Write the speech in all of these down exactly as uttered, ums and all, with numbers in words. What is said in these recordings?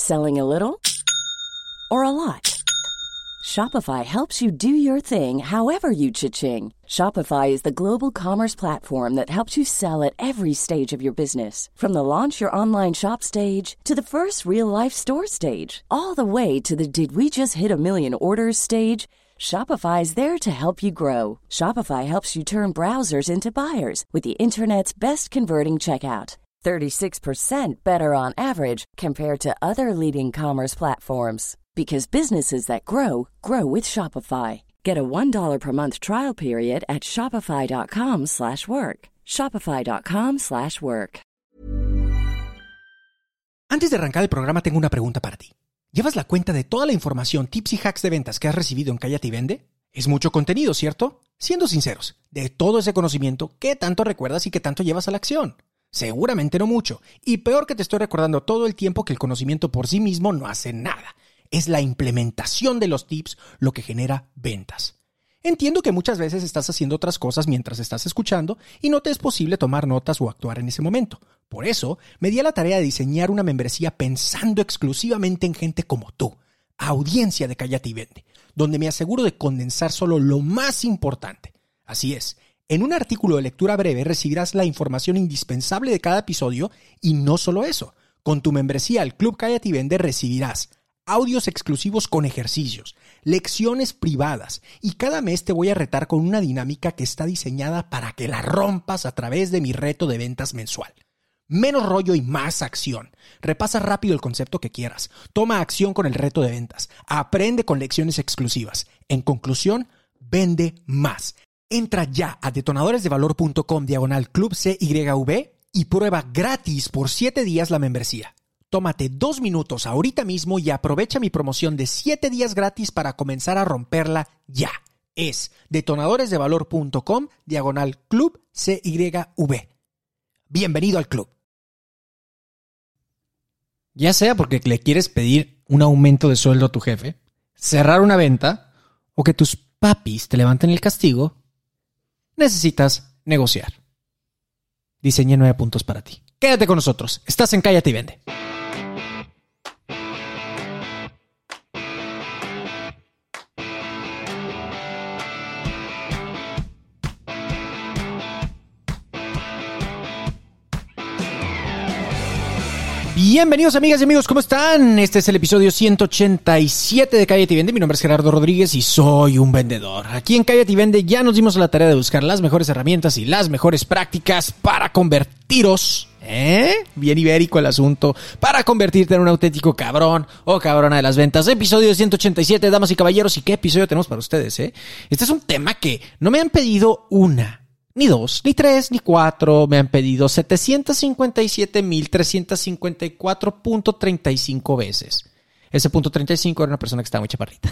Selling a little or a lot? Shopify helps you do your thing however you cha-ching. Shopify is the global commerce platform that helps you sell at every stage of your business. From the launch your online shop stage to the first real-life store stage, all the way to the did we just hit a million orders stage. Shopify is there to help you grow. Shopify helps you turn browsers into buyers with the internet's best converting checkout. thirty-six percent better on average compared to other leading commerce platforms. Because businesses that grow, grow with Shopify. Get a one dollar per month trial period at shopify.com slash work. Shopify.com slash work. Antes de arrancar el programa tengo una pregunta para ti. ¿Llevas la cuenta de toda la información, tips y hacks de ventas que has recibido en Cállate y Vende? Es mucho contenido, ¿cierto? Siendo sinceros, de todo ese conocimiento, ¿qué tanto recuerdas y qué tanto llevas a la acción? Seguramente no mucho. Y peor que te estoy recordando todo el tiempo que el conocimiento por sí mismo no hace nada. Es la implementación de los tips lo que genera ventas. Entiendo que muchas veces estás haciendo otras cosas mientras estás escuchando y no te es posible tomar notas o actuar en ese momento. Por eso, me di a la tarea de diseñar una membresía pensando exclusivamente en gente como tú, audiencia de Cállate y Vende, donde me aseguro de condensar solo lo más importante. Así es, en un artículo de lectura breve recibirás la información indispensable de cada episodio y no solo eso. Con tu membresía al Club Cállate y Vende recibirás audios exclusivos con ejercicios, lecciones privadas y cada mes te voy a retar con una dinámica que está diseñada para que la rompas a través de mi reto de ventas mensual. Menos rollo y más acción. Repasa rápido el concepto que quieras. Toma acción con el reto de ventas. Aprende con lecciones exclusivas. En conclusión, vende más. Entra ya a detonadoresdevalor.com diagonal Club C Y V y prueba gratis por siete días la membresía. Tómate dos minutos ahorita mismo y aprovecha mi promoción de siete días gratis para comenzar a romperla ya. Es detonadoresdevalor.com diagonal Club C Y V. Bienvenido al club. Ya sea porque le quieres pedir un aumento de sueldo a tu jefe, cerrar una venta o que tus papis te levanten el castigo, necesitas negociar. Diseñé nueve puntos para ti. Quédate con nosotros. Estás en Cállate y Vende. Bienvenidos amigas y amigos, ¿cómo están? Este es el episodio ciento ochenta y siete de Cállate y Vende. Mi nombre es Gerardo Rodríguez y soy un vendedor. Aquí en Cállate y Vende ya nos dimos la tarea de buscar las mejores herramientas y las mejores prácticas para convertiros, ¿eh? Bien ibérico el asunto, para convertirte en un auténtico cabrón o cabrona de las ventas. Episodio ciento ochenta y siete, damas y caballeros. ¿Y qué episodio tenemos para ustedes, eh? Este es un tema que no me han pedido una, ni dos, ni tres, ni cuatro. Me han pedido setecientos cincuenta y siete mil trescientos cincuenta y cuatro punto treinta y cinco veces. Ese punto treinta y cinco era una persona que estaba muy chaparrita.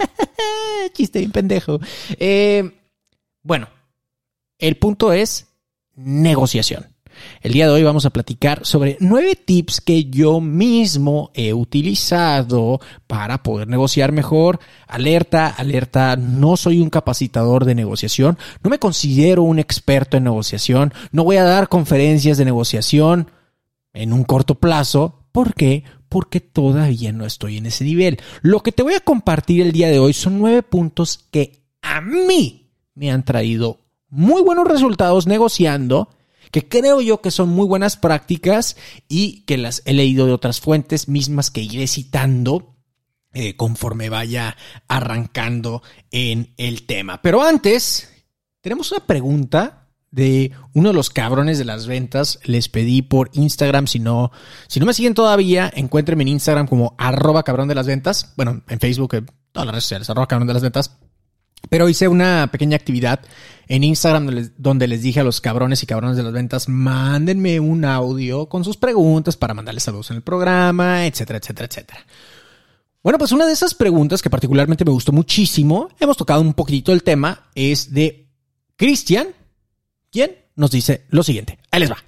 Chiste bien pendejo. Eh, bueno, el punto es negociación. El día de hoy vamos a platicar sobre nueve tips que yo mismo he utilizado para poder negociar mejor. Alerta, alerta, no soy un capacitador de negociación, no me considero un experto en negociación, no voy a dar conferencias de negociación en un corto plazo. ¿Por qué? Porque todavía no estoy en ese nivel. Lo que te voy a compartir el día de hoy son nueve puntos que a mí me han traído muy buenos resultados negociando, que creo yo que son muy buenas prácticas y que las he leído de otras fuentes mismas que iré citando eh, conforme vaya arrancando en el tema. Pero antes, tenemos una pregunta de uno de los cabrones de las ventas. Les pedí por Instagram, si no, si no me siguen todavía, encuéntrenme en Instagram como arroba cabrón de las ventas. Bueno, en Facebook, en todas las redes sociales, arroba cabrón de las ventas. Pero hice una pequeña actividad en Instagram donde les, donde les dije a los cabrones y cabrones de las ventas, mándenme un audio con sus preguntas para mandarles saludos en el programa, etcétera, etcétera, etcétera. Bueno, pues una de esas preguntas que particularmente me gustó muchísimo, hemos tocado un poquitito el tema, es de Cristian, quien nos dice lo siguiente. Ahí les va.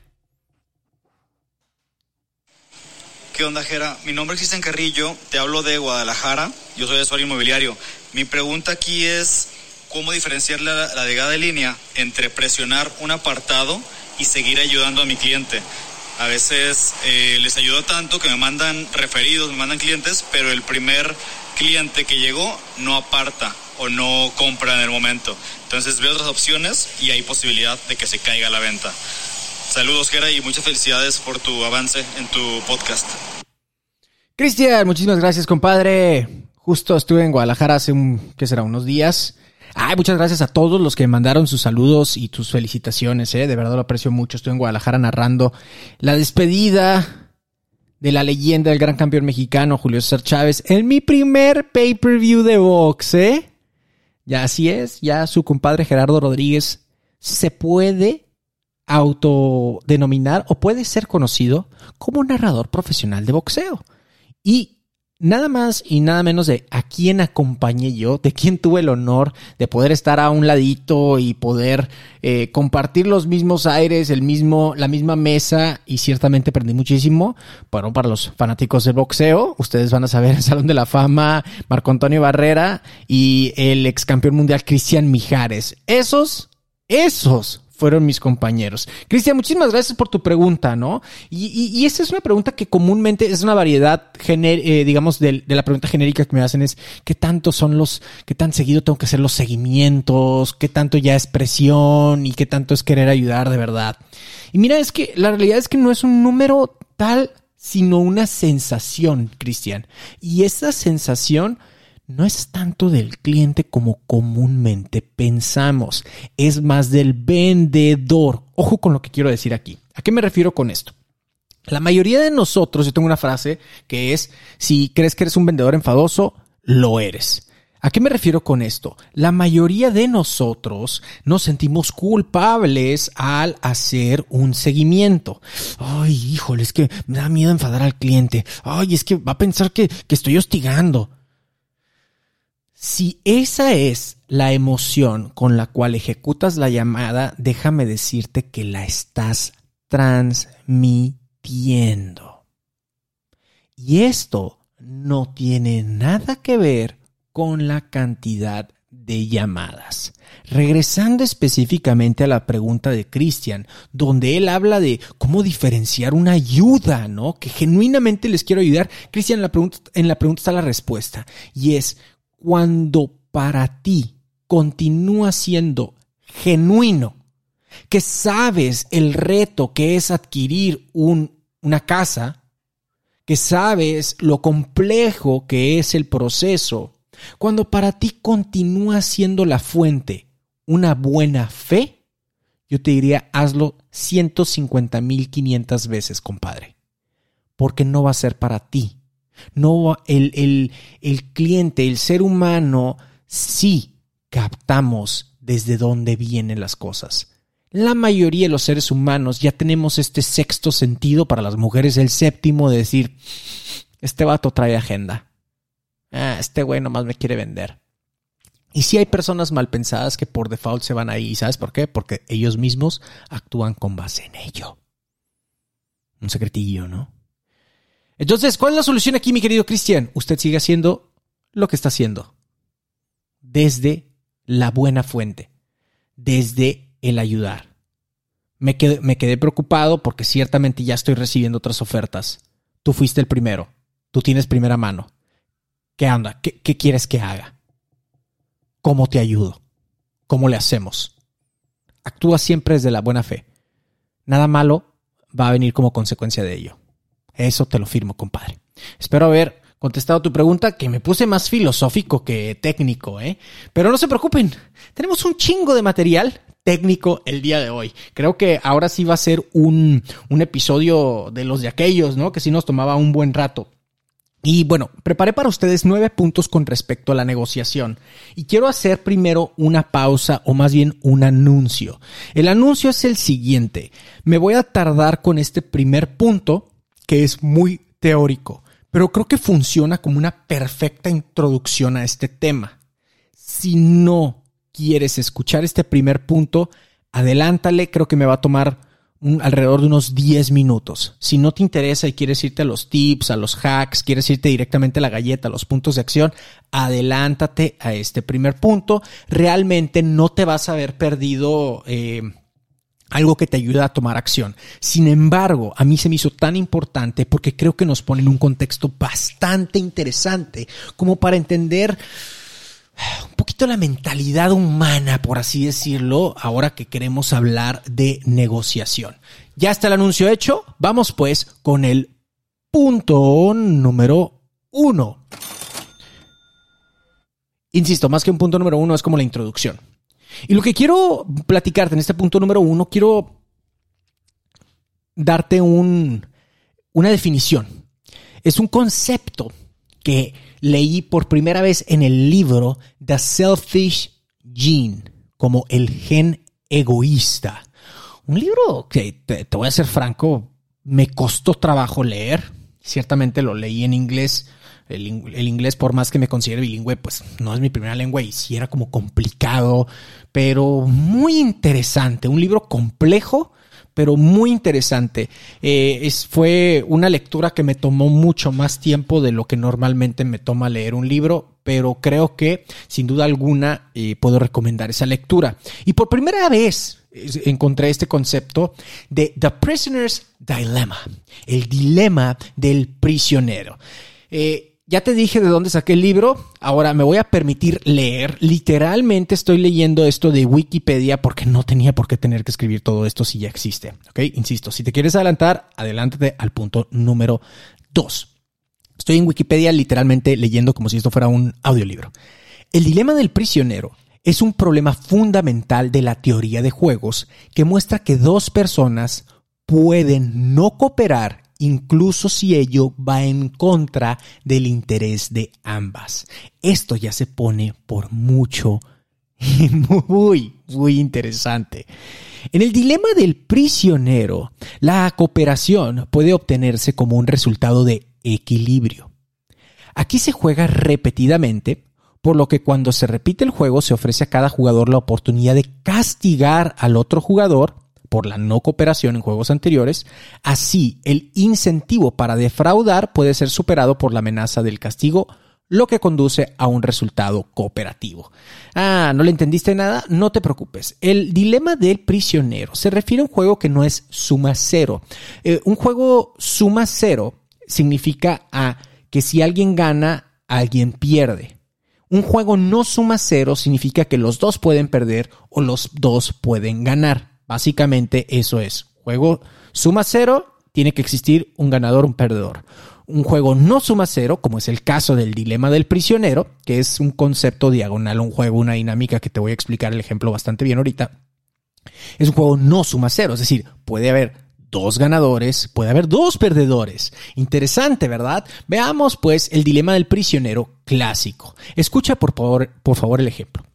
¿Qué onda, Jera? Mi nombre es Cristian Carrillo, te hablo de Guadalajara, yo soy asesor inmobiliario. Mi pregunta aquí es, ¿cómo diferenciar la, la llegada de línea entre presionar un apartado y seguir ayudando a mi cliente? A veces eh, les ayuda tanto que me mandan referidos, me mandan clientes, pero el primer cliente que llegó no aparta o no compra en el momento. Entonces veo otras opciones y hay posibilidad de que se caiga la venta. Saludos, Gera, y muchas felicidades por tu avance en tu podcast. Cristian, muchísimas gracias, compadre. Justo estuve en Guadalajara hace un, ¿qué será? Unos días. Ay, muchas gracias a todos los que mandaron sus saludos y tus felicitaciones, eh. De verdad lo aprecio mucho. Estuve en Guadalajara narrando la despedida de la leyenda del gran campeón mexicano Julio César Chávez en mi primer pay-per-view de box, eh. Ya así es, ya su compadre Gerardo Rodríguez se puede autodenominar o puede ser conocido como narrador profesional de boxeo. Y nada más y nada menos de a quién acompañé yo, de quién tuve el honor de poder estar a un ladito y poder eh, compartir los mismos aires, el mismo, la misma mesa, y ciertamente aprendí muchísimo. Bueno, para los fanáticos del boxeo, ustedes van a saber el Salón de la Fama, Marco Antonio Barrera y el ex campeón mundial Cristian Mijares. Esos, esos fueron mis compañeros. Cristian, muchísimas gracias por tu pregunta, ¿no? Y, y, y esta es una pregunta que comúnmente es una variedad, gener, eh, digamos, de, de la pregunta genérica que me hacen es ¿qué tanto son los, qué tan seguido tengo que hacer los seguimientos? ¿Qué tanto ya es presión? ¿Y qué tanto es querer ayudar de verdad? Y mira, es que la realidad es que no es un número tal, sino una sensación, Cristian. Y esa sensación no es tanto del cliente como comúnmente pensamos, es más del vendedor. Ojo con lo que quiero decir aquí. ¿A qué me refiero con esto? La mayoría de nosotros, yo tengo una frase que es, si crees que eres un vendedor enfadoso, lo eres. ¿A qué me refiero con esto? La mayoría de nosotros nos sentimos culpables al hacer un seguimiento. Ay, híjole, es que me da miedo enfadar al cliente. Ay, es que va a pensar que, que estoy hostigando. Si esa es la emoción con la cual ejecutas la llamada, déjame decirte que la estás transmitiendo. Y esto no tiene nada que ver con la cantidad de llamadas. Regresando específicamente a la pregunta de Cristian, donde él habla de cómo diferenciar una ayuda, ¿no? Que genuinamente les quiero ayudar. Cristian, en la pregunta, en la pregunta está la respuesta, y es: cuando para ti continúa siendo genuino, que sabes el reto que es adquirir un, una casa, que sabes lo complejo que es el proceso, cuando para ti continúa siendo la fuente una buena fe, yo te diría hazlo ciento cincuenta mil quinientas veces, compadre, porque no va a ser para ti. No, el, el, el cliente, el ser humano, sí captamos desde dónde vienen las cosas. La mayoría de los seres humanos ya tenemos este sexto sentido, para las mujeres el séptimo, de decir, este vato trae agenda. Ah, este güey nomás me quiere vender. Y sí hay personas mal pensadas que por default se van ahí. ¿Y sabes por qué? Porque ellos mismos actúan con base en ello. Un secretillo, ¿no? Entonces, ¿cuál es la solución aquí, mi querido Cristian? Usted sigue haciendo lo que está haciendo. Desde la buena fuente. Desde el ayudar. Me quedé, me quedé preocupado porque ciertamente ya estoy recibiendo otras ofertas. Tú fuiste el primero. Tú tienes primera mano. ¿Qué onda? ¿Qué, qué quieres que haga? ¿Cómo te ayudo? ¿Cómo le hacemos? Actúa siempre desde la buena fe. Nada malo va a venir como consecuencia de ello. Eso te lo firmo, compadre. Espero haber contestado tu pregunta, que me puse más filosófico que técnico, ¿eh? Pero no se preocupen, tenemos un chingo de material técnico el día de hoy. Creo que ahora sí va a ser un, un episodio de los de aquellos, ¿no? Que sí nos tomaba un buen rato. Y bueno, preparé para ustedes nueve puntos con respecto a la negociación. Y quiero hacer primero una pausa, o más bien un anuncio. El anuncio es el siguiente. Me voy a tardar con este primer punto, que es muy teórico, pero creo que funciona como una perfecta introducción a este tema. Si no quieres escuchar este primer punto, adelántale, creo que me va a tomar un, alrededor de unos diez minutos. Si no te interesa y quieres irte a los tips, a los hacks, quieres irte directamente a la galleta, a los puntos de acción, adelántate a este primer punto. Realmente no te vas a haber perdido... Eh, algo que te ayuda a tomar acción. Sin embargo, a mí se me hizo tan importante porque creo que nos pone en un contexto bastante interesante como para entender un poquito la mentalidad humana, por así decirlo, ahora que queremos hablar de negociación. Ya está el anuncio hecho. Vamos pues con el punto número uno. Insisto, más que un punto número uno, es como la introducción. Y lo que quiero platicarte en este punto número uno, quiero darte un, una definición. Es un concepto que leí por primera vez en el libro The Selfish Gene, como el gen egoísta. Un libro que, te, te voy a ser franco, me costó trabajo leer. Ciertamente lo leí en inglés. El, el inglés, por más que me considere bilingüe, pues no es mi primera lengua y sí era como complicado, pero muy interesante. Un libro complejo, pero muy interesante. Eh, es, fue una lectura que me tomó mucho más tiempo de lo que normalmente me toma leer un libro, pero creo que sin duda alguna eh, puedo recomendar esa lectura. Y por primera vez encontré este concepto de The Prisoner's Dilemma, el dilema del prisionero. Eh, Ya te dije de dónde saqué el libro. Ahora me voy a permitir leer. Literalmente estoy leyendo esto de Wikipedia porque no tenía por qué tener que escribir todo esto si ya existe. ¿Ok? Insisto, si te quieres adelantar, adelántate al punto número dos. Estoy en Wikipedia literalmente leyendo como si esto fuera un audiolibro. El dilema del prisionero es un problema fundamental de la teoría de juegos que muestra que dos personas pueden no cooperar incluso si ello va en contra del interés de ambas. Esto ya se pone por mucho y muy, muy interesante. En el dilema del prisionero, la cooperación puede obtenerse como un resultado de equilibrio. Aquí se juega repetidamente, por lo que cuando se repite el juego se ofrece a cada jugador la oportunidad de castigar al otro jugador por la no cooperación en juegos anteriores. Así, el incentivo para defraudar puede ser superado por la amenaza del castigo, lo que conduce a un resultado cooperativo. Ah, ¿no le entendiste nada? No te preocupes. El dilema del prisionero se refiere a un juego que no es suma cero. Eh, un juego suma cero significa a que si alguien gana, alguien pierde. Un juego no suma cero significa que los dos pueden perder o los dos pueden ganar. Básicamente eso es. Juego suma cero, tiene que existir un ganador, un perdedor. Un juego no suma cero, como es el caso del dilema del prisionero, que es un concepto diagonal, un juego, una dinámica que te voy a explicar el ejemplo bastante bien ahorita. Es un juego no suma cero, es decir, puede haber dos ganadores, puede haber dos perdedores. Interesante, ¿verdad? Veamos pues el dilema del prisionero clásico. Escucha por favor, por favor el ejemplo.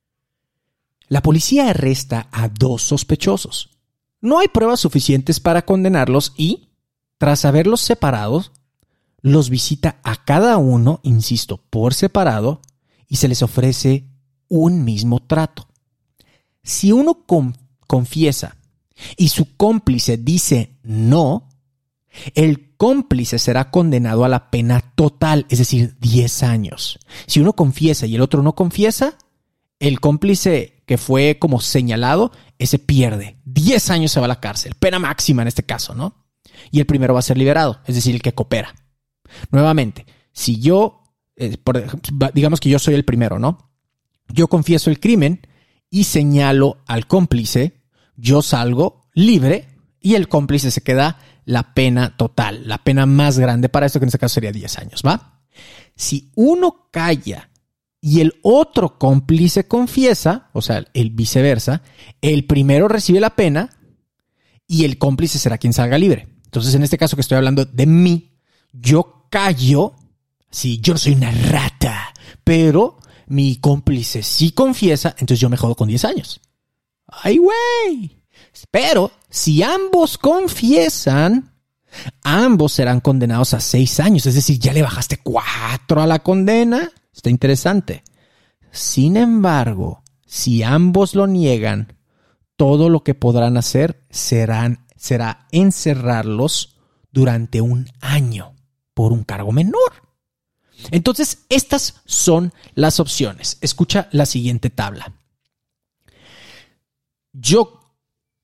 La policía arresta a dos sospechosos. No hay pruebas suficientes para condenarlos y, tras haberlos separado, los visita a cada uno, insisto, por separado, y se les ofrece un mismo trato. Si uno con- confiesa y su cómplice dice no, el cómplice será condenado a la pena total, es decir, diez años. Si uno confiesa y el otro no confiesa, el cómplice que fue como señalado, ese pierde. diez años se va a la cárcel. Pena máxima en este caso, ¿no? Y el primero va a ser liberado, es decir, el que coopera. Nuevamente, si yo, eh, por, digamos que yo soy el primero, ¿no? Yo confieso el crimen y señalo al cómplice, yo salgo libre y el cómplice se queda la pena total, la pena más grande para esto, que en este caso sería diez años, ¿va? Si uno calla y el otro cómplice confiesa, o sea, el viceversa, el primero recibe la pena y el cómplice será quien salga libre. Entonces, en este caso que estoy hablando de mí, yo callo, sí, yo no soy una rata, pero mi cómplice sí confiesa, entonces yo me jodo con diez años. ¡Ay, güey! Pero si ambos confiesan, ambos serán condenados a seis años, es decir, ya le bajaste cuatro a la condena. Está interesante. Sin embargo, si ambos lo niegan, todo lo que podrán hacer serán, será encerrarlos durante un año por un cargo menor. Entonces, estas son las opciones. Escucha la siguiente tabla. Yo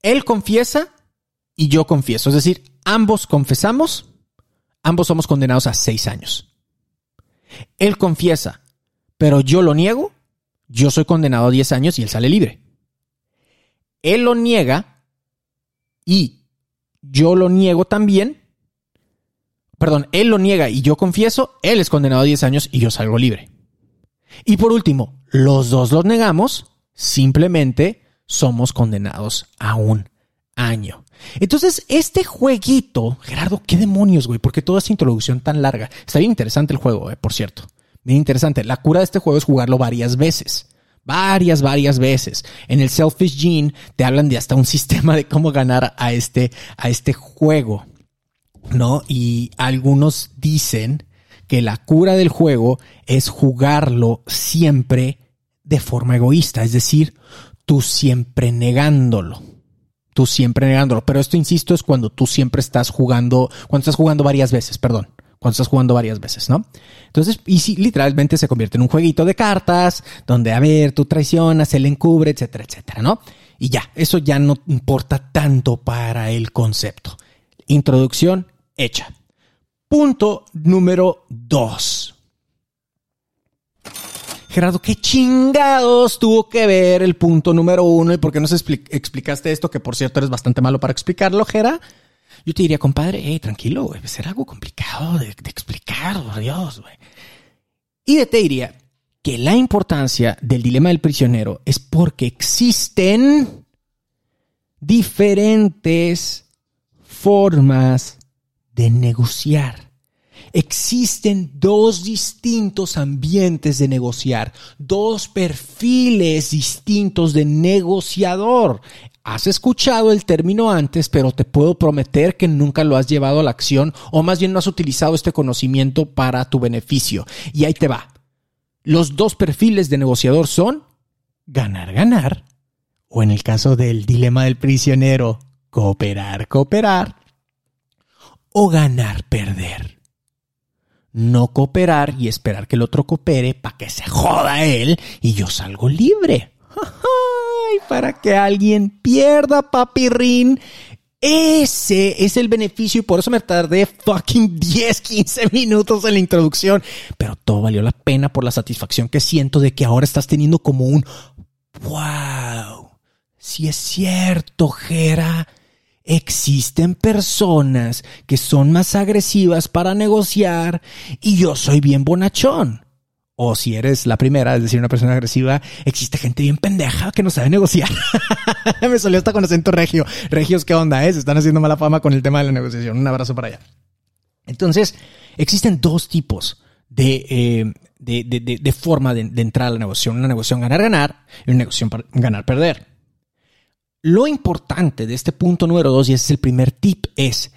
Él confiesa y yo confieso. Es decir, ambos confesamos, ambos somos condenados a seis años. Él confiesa, pero yo lo niego, yo soy condenado a diez años y él sale libre. Él lo niega y yo lo niego también. Perdón, él lo niega y yo confieso, él es condenado a diez años y yo salgo libre. Y por último, los dos los negamos, simplemente somos condenados a un año. Entonces, este jueguito, Gerardo, ¿qué demonios, güey? ¿Por qué toda esta introducción tan larga? Está bien interesante el juego, eh, por cierto. Bien interesante. La cura de este juego es jugarlo varias veces. Varias, varias veces. En el Selfish Gene te hablan de hasta un sistema de cómo ganar a este, a este juego, ¿no? Y algunos dicen que la cura del juego es jugarlo siempre de forma egoísta. Es decir, tú siempre negándolo. Tú siempre negándolo. Pero esto, insisto, es cuando tú siempre estás jugando, cuando estás jugando varias veces, perdón. Cuando estás jugando varias veces, ¿no? Entonces, y sí, literalmente se convierte en un jueguito de cartas, donde, a ver, tú traicionas, él encubre, etcétera, etcétera, ¿no? Y ya, eso ya no importa tanto para el concepto. Introducción hecha. Punto número dos. Gerardo, ¿qué chingados tuvo que ver el punto número uno? ¿Y por qué no se expli- explicaste esto? Que, por cierto, eres bastante malo para explicarlo, Gera. Yo te diría, compadre, hey, tranquilo, güey, será algo complicado de, de explicar, por Dios, güey. Y te diría que la importancia del dilema del prisionero es porque existen diferentes formas de negociar. Existen dos distintos ambientes de negociar, dos perfiles distintos de negociador. Has escuchado el término antes, pero te puedo prometer que nunca lo has llevado a la acción, o más bien no has utilizado este conocimiento para tu beneficio. Y ahí te va. Los dos perfiles de negociador son ganar, ganar, o en el caso del dilema del prisionero, cooperar, cooperar, o ganar, perder. No cooperar y esperar que el otro coopere para que se joda él y yo salgo libre. Ay, para que alguien pierda, papirrín. Ese es el beneficio y por eso me tardé fucking diez, quince minutos en la introducción. Pero todo valió la pena por la satisfacción que siento de que ahora estás teniendo como un wow. Si es cierto, Gera. Existen personas que son más agresivas para negociar y yo soy bien bonachón. O si eres la primera, es decir, una persona agresiva, existe gente bien pendeja que no sabe negociar. Me salió hasta con acento regio. Regios, ¿qué onda? Eh? Se están haciendo mala fama con el tema de la negociación. Un abrazo para allá. Entonces, existen dos tipos de, eh, de, de, de, de forma de, de entrar a la negociación. Una negociación ganar-ganar y una negociación ganar-perder. Lo importante de este punto número dos, y ese es el primer tip, es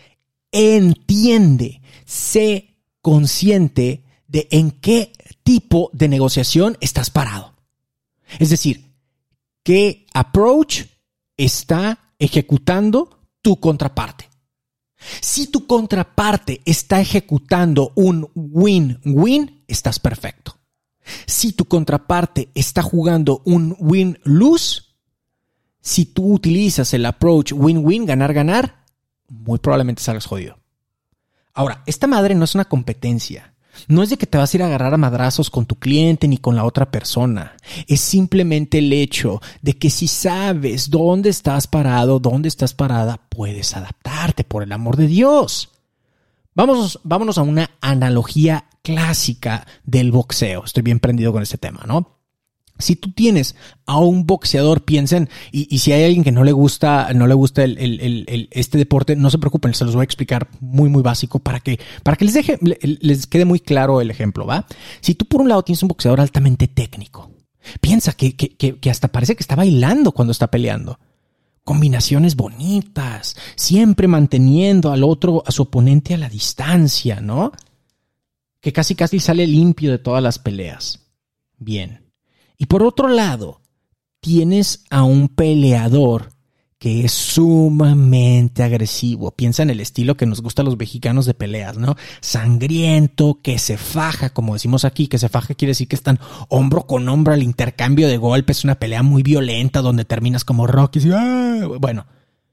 entiende, sé consciente de en qué tipo de negociación estás parado. Es decir, qué approach está ejecutando tu contraparte. Si tu contraparte está ejecutando un win-win, estás perfecto. Si tu contraparte está jugando un win-lose, si tú utilizas el approach win-win, ganar-ganar, muy probablemente salgas jodido. Ahora, esta madre no es una competencia. No es de que te vas a ir a agarrar a madrazos con tu cliente ni con la otra persona. Es simplemente el hecho de que si sabes dónde estás parado, dónde estás parada, puedes adaptarte, por el amor de Dios. Vamos, vámonos a una analogía clásica del boxeo. Estoy bien prendido con este tema, ¿no? Si tú tienes a un boxeador, piensen, y, y si hay alguien que no le gusta, no le gusta el, el, el, el, este deporte, no se preocupen, se los voy a explicar muy, muy básico para que, para que les deje, les quede muy claro el ejemplo, ¿va? Si tú por un lado tienes un boxeador altamente técnico, piensa que, que, que, que hasta parece que está bailando cuando está peleando. Combinaciones bonitas, siempre manteniendo al otro, a su oponente a la distancia, ¿no? Que casi casi sale limpio de todas las peleas. Bien. Y por otro lado, tienes a un peleador que es sumamente agresivo. Piensa en el estilo que nos gusta a los mexicanos de peleas, ¿no? Sangriento, que se faja, como decimos aquí, que se faja quiere decir que están hombro con hombro al intercambio de golpes, una pelea muy violenta donde terminas como Rocky. Y, ¡ah! Bueno,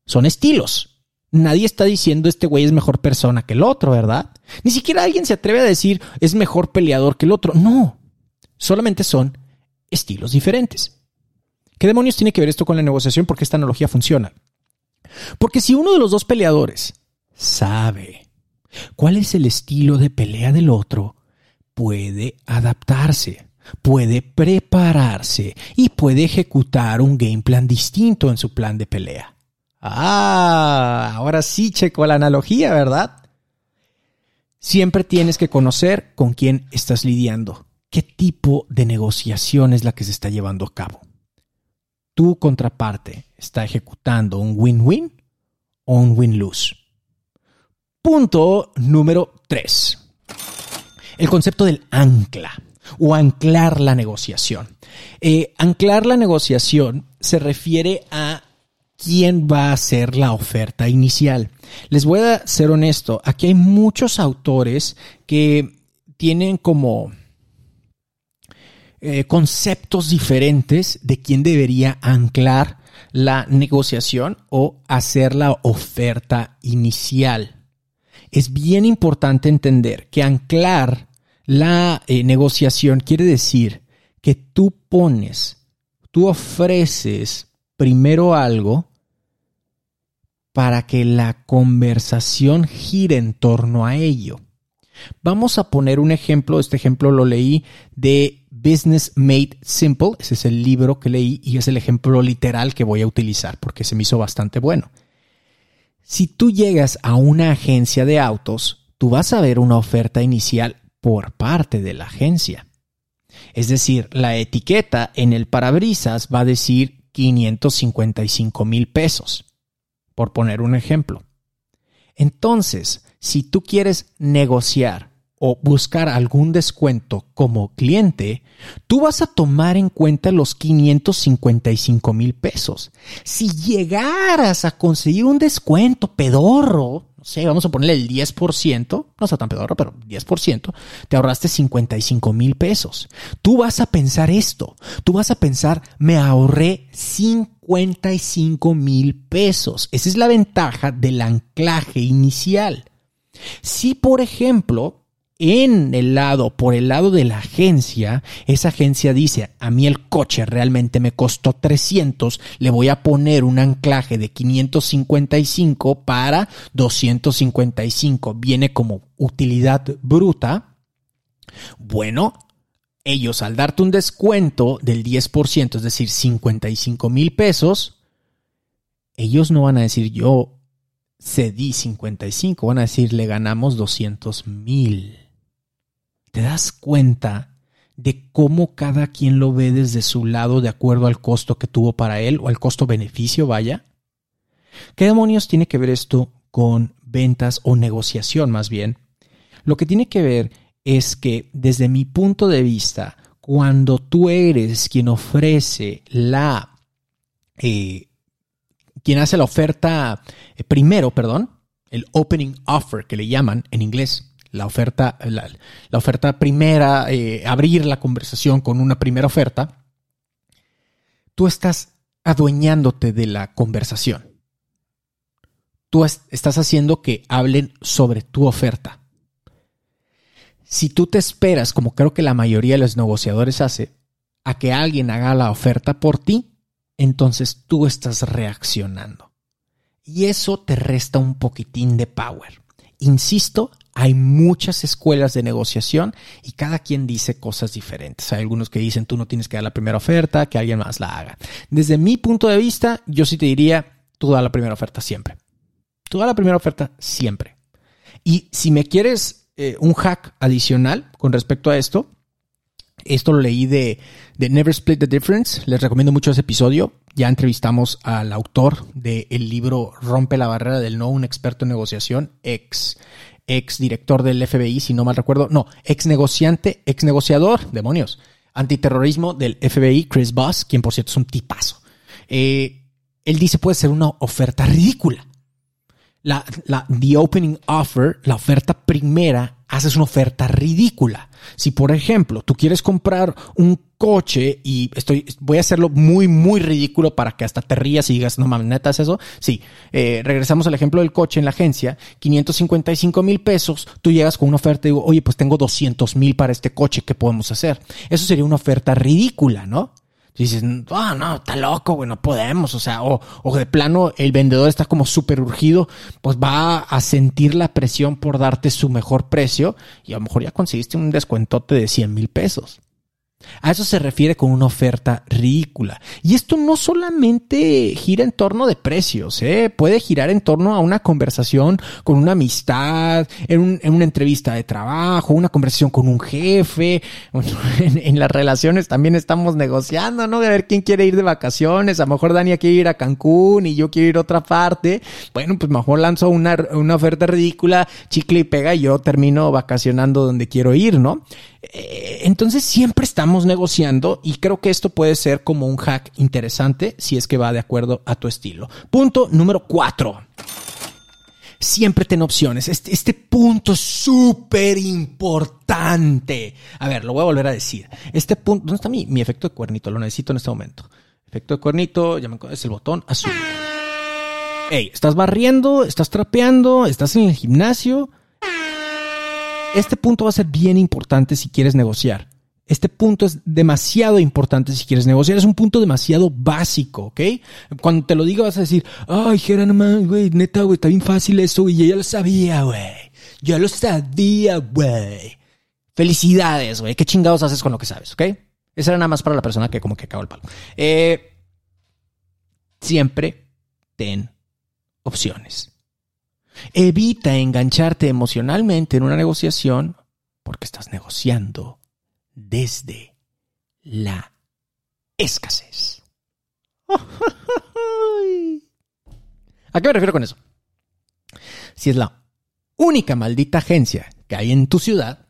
Son estilos. Nadie está diciendo este güey es mejor persona que el otro, ¿verdad? Ni siquiera alguien se atreve a decir es mejor peleador que el otro. No, solamente son estilos diferentes. ¿Qué demonios tiene que ver esto con la negociación? Porque esta analogía funciona. Porque si uno de los dos peleadores sabe cuál es el estilo de pelea del otro, puede adaptarse, puede prepararse y puede ejecutar un game plan distinto en su plan de pelea. Ah, ahora sí checo la analogía, ¿verdad? Siempre tienes que conocer con quién estás lidiando, qué tipo de negociación es la que se está llevando a cabo. ¿Tu contraparte está ejecutando un win-win o un win-lose? Punto número tres. El concepto del ancla o anclar la negociación. Eh, anclar la negociación se refiere a quién va a hacer la oferta inicial. Les voy a ser honesto, aquí hay muchos autores que tienen como eh, conceptos diferentes de quién debería anclar la negociación o hacer la oferta inicial. Es bien importante entender que anclar la eh, negociación quiere decir que tú pones, tú ofreces primero algo para que la conversación gire en torno a ello. Vamos a poner un ejemplo. Este ejemplo lo leí de Business Made Simple. Ese es el libro que leí y es el ejemplo literal que voy a utilizar porque se me hizo bastante bueno. Si tú llegas a una agencia de autos, tú vas a ver una oferta inicial por parte de la agencia. Es decir, la etiqueta en el parabrisas va a decir quinientos cincuenta y cinco mil pesos, por poner un ejemplo. Entonces, si tú quieres negociar o buscar algún descuento como cliente, tú vas a tomar en cuenta los quinientos cincuenta y cinco mil pesos. Si llegaras a conseguir un descuento pedorro, no sé, vamos a ponerle el diez por ciento, no está tan pedorro, pero diez por ciento, te ahorraste cincuenta y cinco mil pesos. Tú vas a pensar esto, tú vas a pensar, me ahorré cincuenta y cinco mil pesos. Esa es la ventaja del anclaje inicial. Si, por ejemplo, en el lado, por el lado de la agencia, esa agencia dice, a mí el coche realmente me costó trescientos, le voy a poner un anclaje de quinientos cincuenta y cinco para doscientos cincuenta y cinco, viene como utilidad bruta. Bueno, ellos al darte un descuento del diez por ciento, es decir, cincuenta y cinco mil pesos, ellos no van a decir yo cedí cincuenta y cinco, van a decir le ganamos doscientos mil. ¿Te das cuenta de cómo cada quien lo ve desde su lado de acuerdo al costo que tuvo para él o al costo-beneficio, vaya? ¿Qué demonios tiene que ver esto con ventas o negociación más bien? Lo que tiene que ver es que desde mi punto de vista, cuando tú eres quien ofrece la, eh, quien hace la oferta eh, primero, perdón, el opening offer que le llaman en inglés, La oferta, la, la oferta primera, eh, abrir la conversación con una primera oferta, tú estás adueñándote de la conversación. Tú es, estás haciendo que hablen sobre tu oferta. Si tú te esperas, como creo que la mayoría de los negociadores hace, a que alguien haga la oferta por ti, entonces tú estás reaccionando. Y eso te resta un poquitín de power. Insisto, hay muchas escuelas de negociación y cada quien dice cosas diferentes. Hay algunos que dicen tú no tienes que dar la primera oferta, que alguien más la haga. Desde mi punto de vista, yo sí te diría, tú da la primera oferta siempre. Tú da la primera oferta siempre. Y si me quieres eh, un hack adicional con respecto a esto, esto lo leí de, de Never Split the Difference. Les recomiendo mucho ese episodio. Ya entrevistamos al autor del libro Rompe la barrera del no, un experto en negociación, ex, ex director del F B I, si no mal recuerdo. No, ex negociante, ex negociador, demonios, antiterrorismo del F B I, Chris Voss, quien por cierto es un tipazo. Eh, él dice puede ser una oferta ridícula. La, la, the opening offer, la oferta primera, haces una oferta ridícula. Si, por ejemplo, tú quieres comprar un coche y estoy, voy a hacerlo muy, muy ridículo para que hasta te rías y digas, no mames, ¿neta es eso? Sí, eh, regresamos al ejemplo del coche en la agencia, quinientos cincuenta y cinco mil pesos, tú llegas con una oferta y digo, oye, pues tengo doscientos mil para este coche, ¿qué podemos hacer? Eso sería una oferta ridícula, ¿no? Dices, oh, no, está loco, güey, no podemos, o sea, o, o de plano el vendedor está como súper urgido, pues va a sentir la presión por darte su mejor precio y a lo mejor ya conseguiste un descuentote de cien mil pesos. A eso se refiere con una oferta ridícula. Y esto no solamente gira en torno de precios, ¿eh? Puede girar en torno a una conversación con una amistad, en, un, en una entrevista de trabajo, una conversación con un jefe. Bueno, en, en las relaciones también estamos negociando, ¿no? De ver quién quiere ir de vacaciones. A lo mejor Dania quiere ir a Cancún y yo quiero ir a otra parte. Bueno, pues mejor lanzo una, una oferta ridícula, chicle y pega, y yo termino vacacionando donde quiero ir, ¿no? Entonces siempre estamos negociando y creo que esto puede ser como un hack interesante si es que va de acuerdo a tu estilo. Punto número cuatro. Siempre ten opciones. Este, este punto es súper importante. A ver, lo voy a volver a decir. Este punto, ¿dónde está mi, mi efecto de cuernito? Lo necesito en este momento. Efecto de cuernito, ya me acuerdo, es el botón azul. Hey, estás barriendo, estás trapeando, estás en el gimnasio. Este punto va a ser bien importante si quieres negociar. Este punto es demasiado importante si quieres negociar. Es un punto demasiado básico, ¿ok? Cuando te lo diga vas a decir, ay, Jera, no mames, güey, neta, güey, está bien fácil eso, y yo ya lo sabía, güey. Ya lo sabía, güey. Felicidades, güey. ¿Qué chingados haces con lo que sabes, ok? Esa era nada más para la persona que como que cagó el palo. Eh, siempre ten opciones. Evita engancharte emocionalmente en una negociación porque estás negociando desde la escasez. ¿A qué me refiero con eso? Si es la única maldita agencia que hay en tu ciudad,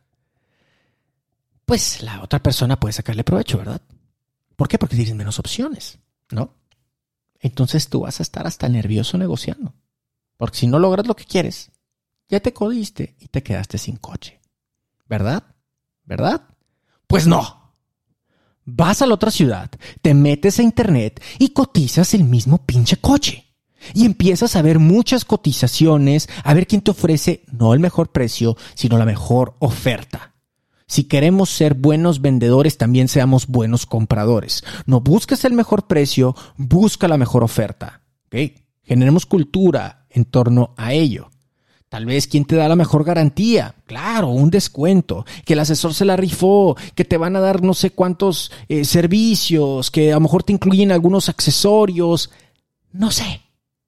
pues la otra persona puede sacarle provecho, ¿verdad? ¿Por qué? Porque tienes menos opciones, ¿no? Entonces tú vas a estar hasta nervioso negociando. Porque si no logras lo que quieres, ya te codiste y te quedaste sin coche. ¿Verdad? ¿Verdad? Pues no. Vas a la otra ciudad, te metes a internet y cotizas el mismo pinche coche. Y empiezas a ver muchas cotizaciones, a ver quién te ofrece no el mejor precio, sino la mejor oferta. Si queremos ser buenos vendedores, también seamos buenos compradores. No busques el mejor precio, busca la mejor oferta. ¿Ok? Generemos cultura en torno a ello. Tal vez quién te da la mejor garantía. Claro, un descuento. Que el asesor se la rifó. Que te van a dar no sé cuántos eh, servicios. Que a lo mejor te incluyen algunos accesorios. No sé.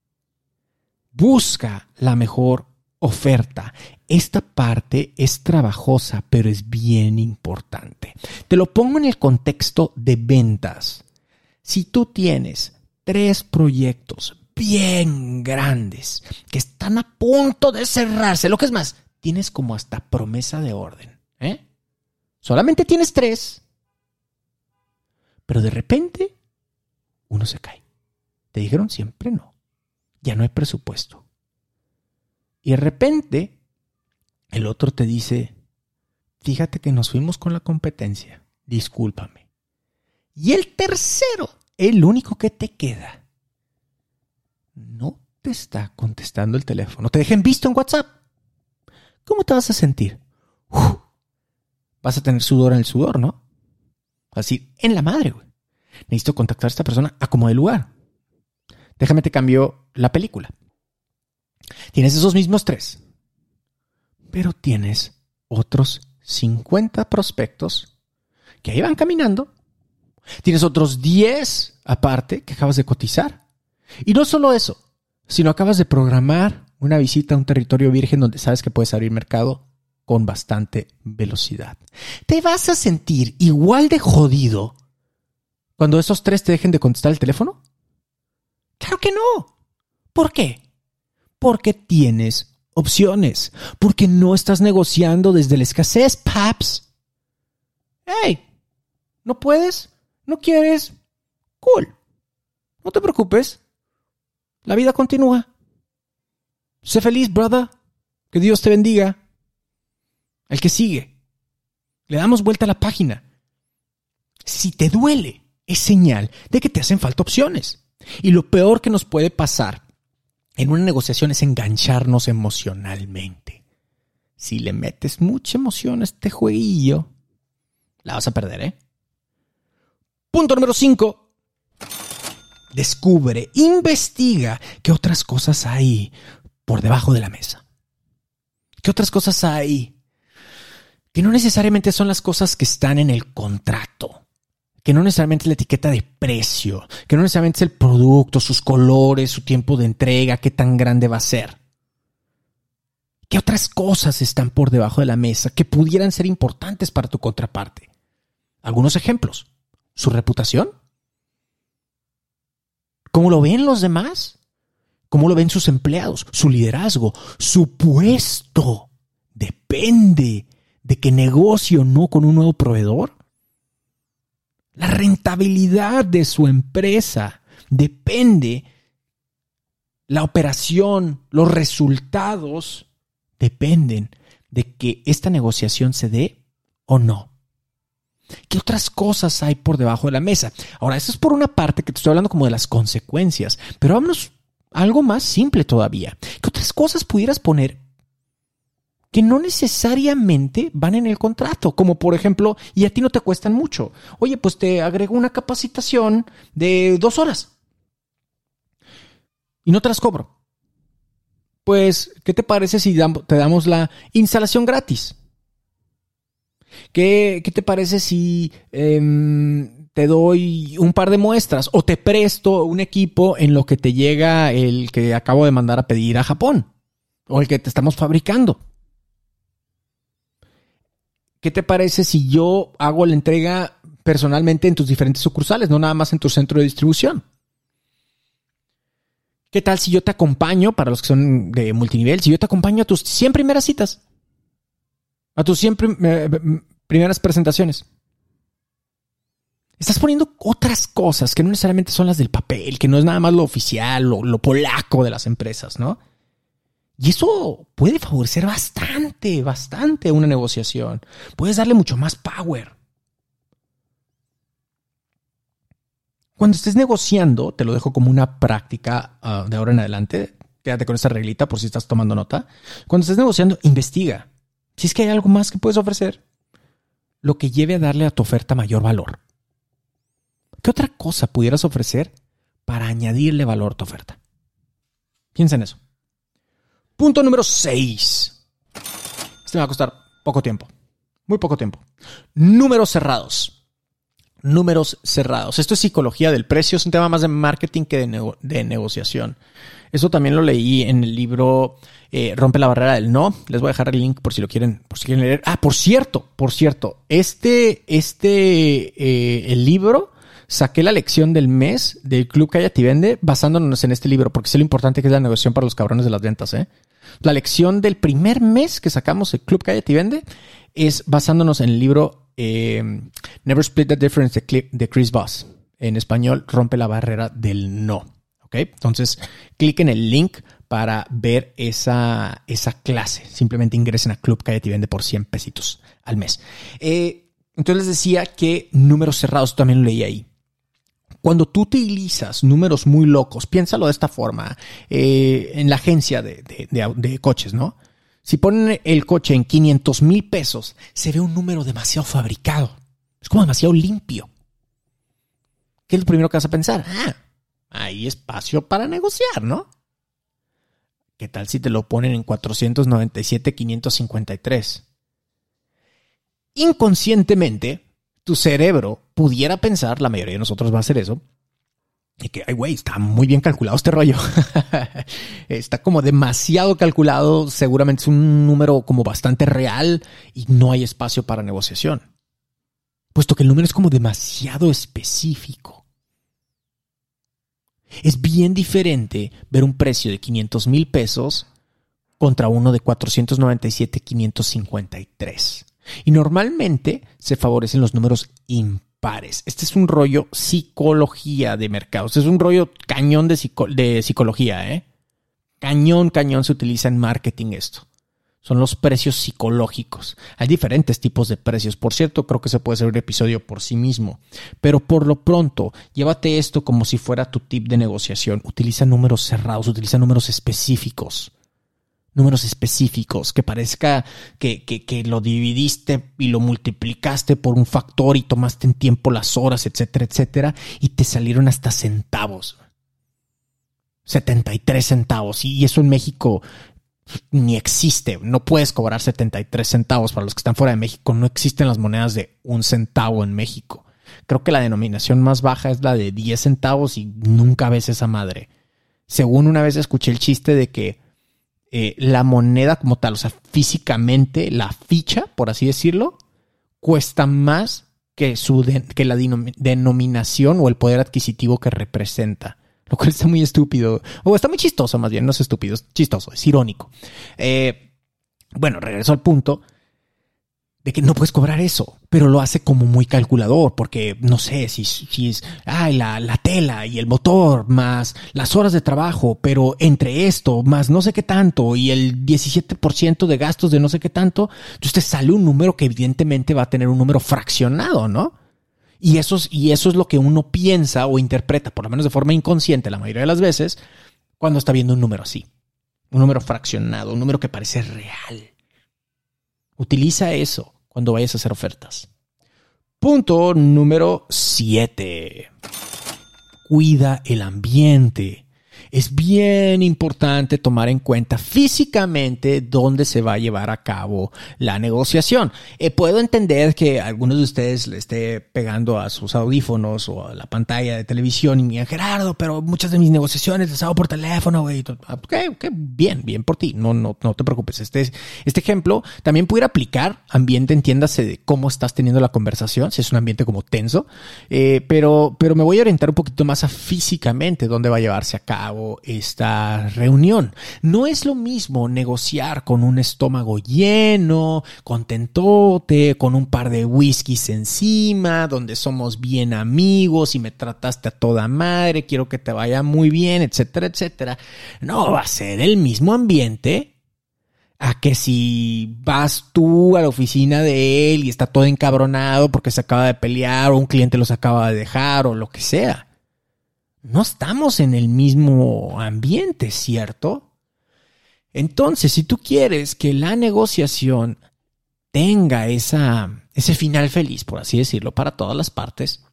Busca la mejor oferta. Esta parte es trabajosa, pero es bien importante. Te lo pongo en el contexto de ventas. Si tú tienes tres proyectos bien grandes que están a punto de cerrarse, lo que es más, tienes como hasta promesa de orden, ¿eh? Solamente tienes tres, pero de repente uno se cae. Te dijeron siempre no, ya no hay presupuesto. Y de repente el otro te dice, fíjate que nos fuimos con la competencia, discúlpame. Y el tercero, el único que te queda, no te está contestando el teléfono. Te dejen visto en WhatsApp. ¿Cómo te vas a sentir? Uf, vas a tener sudor en el sudor, ¿no? Así, en la madre, güey. Necesito contactar a esta persona a como de lugar. Déjame te cambio la película. Tienes esos mismos tres, pero tienes otros cincuenta prospectos que ahí van caminando. Tienes otros diez aparte que acabas de cotizar. Y no solo eso, sino acabas de programar una visita a un territorio virgen donde sabes que puedes abrir mercado con bastante velocidad. ¿Te vas a sentir igual de jodido cuando esos tres te dejen de contestar el teléfono? ¡Claro que no! ¿Por qué? Porque tienes opciones. Porque no estás negociando desde la escasez, paps. ¡Hey! ¿No puedes? ¿No quieres? Cool. No te preocupes. La vida continúa. Sé feliz, brother. Que Dios te bendiga. El que sigue. Le damos vuelta a la página. Si te duele, es señal de que te hacen falta opciones. Y lo peor que nos puede pasar en una negociación es engancharnos emocionalmente. Si le metes mucha emoción a este jueguillo, la vas a perder, ¿eh? Punto número cinco. Descubre, investiga qué otras cosas hay por debajo de la mesa. ¿Qué otras cosas hay que no necesariamente son las cosas que están en el contrato? Que no necesariamente es la etiqueta de precio, que no necesariamente es el producto, sus colores, su tiempo de entrega, qué tan grande va a ser. ¿Qué otras cosas están por debajo de la mesa que pudieran ser importantes para tu contraparte? Algunos ejemplos. ¿Su reputación? ¿Cómo lo ven los demás? ¿Cómo lo ven sus empleados? ¿Su liderazgo? ¿Su puesto? ¿Depende de que negocie o no con un nuevo proveedor? La rentabilidad de su empresa depende. La operación, los resultados dependen de que esta negociación se dé o no. ¿Qué otras cosas hay por debajo de la mesa? Ahora, esto es por una parte que te estoy hablando como de las consecuencias, pero vámonos a algo más simple todavía. ¿Qué otras cosas pudieras poner que no necesariamente van en el contrato? Como por ejemplo, y a ti no te cuestan mucho. Oye, pues te agrego una capacitación de dos horas y no te las cobro. Pues, ¿qué te parece si te damos la instalación gratis? ¿Qué, qué te parece si eh, te doy un par de muestras o te presto un equipo en lo que te llega el que acabo de mandar a pedir a Japón o el que te estamos fabricando? ¿Qué te parece si yo hago la entrega personalmente en tus diferentes sucursales, no nada más en tu centro de distribución? ¿Qué tal si yo te acompaño, para los que son de multinivel, si yo te acompaño a tus cien primeras citas? A tus cien prim- eh, primeras presentaciones. Estás poniendo otras cosas que no necesariamente son las del papel, que no es nada más lo oficial, lo, lo polaco de las empresas, ¿no? Y eso puede favorecer bastante, bastante una negociación. Puedes darle mucho más power. Cuando estés negociando, te lo dejo como una práctica uh, de ahora en adelante. Quédate con esta reglita por si estás tomando nota. Cuando estés negociando, investiga. Si es que hay algo más que puedes ofrecer, lo que lleve a darle a tu oferta mayor valor. ¿Qué otra cosa pudieras ofrecer para añadirle valor a tu oferta? Piensa en eso. Punto número seis. Este me va a costar poco tiempo. Muy poco tiempo. Números cerrados. Números cerrados. Esto es psicología del precio. Es un tema más de marketing que de, nego- de negociación. Eso también lo leí en el libro eh, Rompe la barrera del no. Les voy a dejar el link por si lo quieren, por si quieren leer. Ah, por cierto, por cierto. Este, este, eh, el libro, saqué la lección del mes del Club Cállate y Vende basándonos en este libro, porque sé lo importante que es la negociación para los cabrones de las ventas, ¿eh? La lección del primer mes que sacamos el Club Cállate y Vende es basándonos en el libro eh, Never Split the Difference de, de Chris Voss. En español, Rompe la barrera del no. ¿Ok? Entonces, clic en el link para ver esa, esa clase. Simplemente ingresen a Club Cállate y Vende por cien pesitos al mes. Eh, entonces les decía que números cerrados también lo leí ahí. Cuando tú utilizas números muy locos, piénsalo de esta forma, eh, en la agencia de, de, de, de coches, ¿no? Si ponen el coche en quinientos mil pesos, se ve un número demasiado fabricado. Es como demasiado limpio. ¿Qué es lo primero que vas a pensar? Ah, hay espacio para negociar, ¿no? ¿Qué tal si te lo ponen en cuatrocientos noventa y siete mil quinientos cincuenta y tres? Inconscientemente, tu cerebro pudiera pensar, la mayoría de nosotros va a hacer eso, y que, ay, güey, está muy bien calculado este rollo. Está como demasiado calculado, seguramente es un número como bastante real y no hay espacio para negociación. Puesto que el número es como demasiado específico. Es bien diferente ver un precio de quinientos mil pesos contra uno de cuatrocientos noventa y siete mil quinientos cincuenta y tres. Y normalmente se favorecen los números impares. Este es un rollo psicología de mercados. Es un rollo cañón de, psico- de psicología, ¿eh? Cañón, cañón se utiliza en marketing esto. son los precios psicológicos. Hay diferentes tipos de precios. Por cierto, creo que se puede hacer un episodio por sí mismo. Pero por lo pronto, llévate esto como si fuera tu tip de negociación. Utiliza números cerrados, utiliza números específicos. Números específicos, que parezca que, que, que lo dividiste y lo multiplicaste por un factor y tomaste en tiempo las horas, etcétera, etcétera, y te salieron hasta centavos. setenta y tres centavos. Y eso en México ni existe. No puedes cobrar setenta y tres centavos. Para los que están fuera de México, no existen las monedas de un centavo en México. Creo que la denominación más baja es la de diez centavos y nunca ves esa madre. Según una vez escuché el chiste de que eh, la moneda como tal, o sea, físicamente la ficha, por así decirlo, cuesta más que, su de, que la denom- denominación o el poder adquisitivo que representa. Lo cual está muy estúpido. O está muy chistoso, más bien. No es estúpido, es chistoso, es irónico. Eh, bueno, regreso al punto de que no puedes cobrar eso, pero lo hace como muy calculador, porque no sé si, si es ay, la, la tela y el motor, más las horas de trabajo, pero entre esto, más no sé qué tanto, y el diecisiete por ciento de gastos de no sé qué tanto, entonces te sale un número que evidentemente va a tener un número fraccionado, ¿no? Y eso, es, y eso es lo que uno piensa o interpreta, por lo menos de forma inconsciente la mayoría de las veces, cuando está viendo un número así. Un número fraccionado, un número que parece real. Utiliza eso cuando vayas a hacer ofertas. Punto número siete. Cuida el ambiente. Es bien importante tomar en cuenta físicamente dónde se va a llevar a cabo la negociación. Eh, puedo entender que a algunos de ustedes le esté pegando a sus audífonos o a la pantalla de televisión y me digan, Gerardo, pero muchas de mis negociaciones las hago por teléfono, güey. Ok, ok, bien, bien por ti. No, no, no te preocupes. Este, este ejemplo también pudiera aplicar ambiente, entiéndase de cómo estás teniendo la conversación, si es un ambiente como tenso, eh, pero, pero me voy a orientar un poquito más a físicamente dónde va a llevarse a cabo esta reunión. No es lo mismo negociar con un estómago lleno, contentote, con un par de whiskies encima, donde somos bien amigos y me trataste a toda madre, quiero que te vaya muy bien, etcétera, etcétera. No va a ser el mismo ambiente a que si vas tú a la oficina de él y está todo encabronado porque se acaba de pelear o un cliente los acaba de dejar o lo que sea. No estamos en el mismo ambiente, ¿cierto? Entonces, si tú quieres que la negociación tenga esa, ese final feliz, por así decirlo, para todas las partes,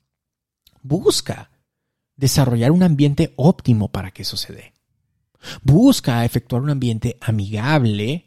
busca desarrollar un ambiente óptimo para que eso se dé. Busca efectuar un ambiente amigable,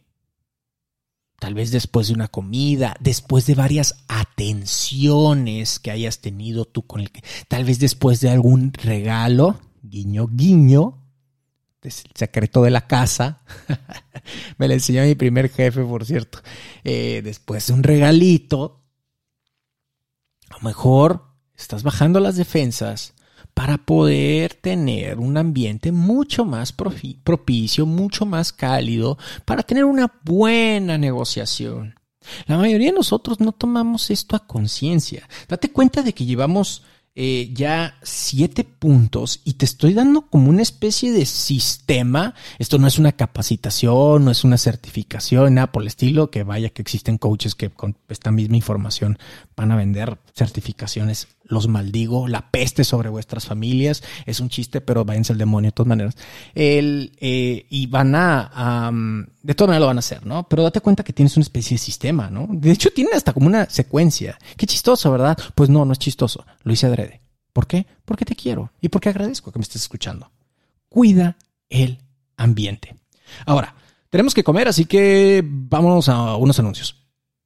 tal vez después de una comida, después de varias atenciones que hayas tenido tú con el que, tal vez después de algún regalo, guiño, guiño, es el secreto de la casa. Me lo enseñó mi primer jefe, por cierto. Eh, después de un regalito, a lo mejor estás bajando las defensas para poder tener un ambiente mucho más propicio, mucho más cálido, para tener una buena negociación. La mayoría de nosotros no tomamos esto a conciencia. Date cuenta de que llevamos eh, ya siete puntos y te estoy dando como una especie de sistema. Esto no es una capacitación, no es una certificación, nada por el estilo, que vaya que existen coaches que con esta misma información van a vender certificaciones. Los maldigo, la peste sobre vuestras familias. Es un chiste, pero váyanse al demonio de todas maneras. El, eh, y van a, um, de todas maneras lo van a hacer, ¿no? Pero date cuenta que tienes una especie de sistema, ¿no? De hecho, tiene hasta como una secuencia. Qué chistoso, ¿verdad? Pues no, no es chistoso. Lo hice adrede. ¿Por qué? Porque te quiero y porque agradezco que me estés escuchando. Cuida el ambiente. Ahora, tenemos que comer, así que vámonos a unos anuncios.